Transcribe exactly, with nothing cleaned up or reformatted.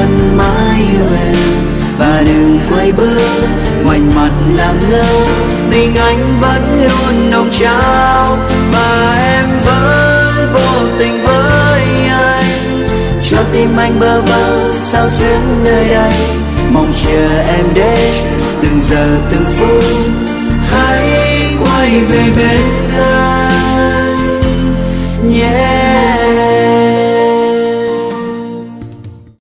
vẫn mãi yêu em. Và đừng quay bước ngoảnh mặt làm ngơ, tình anh vẫn luôn nồng trao. Và em vẫn vô tình với anh, cho tim anh bơ vơ sao xuyến nơi đây. Mong chờ em đến từng giờ từng phút, hãy quay về bên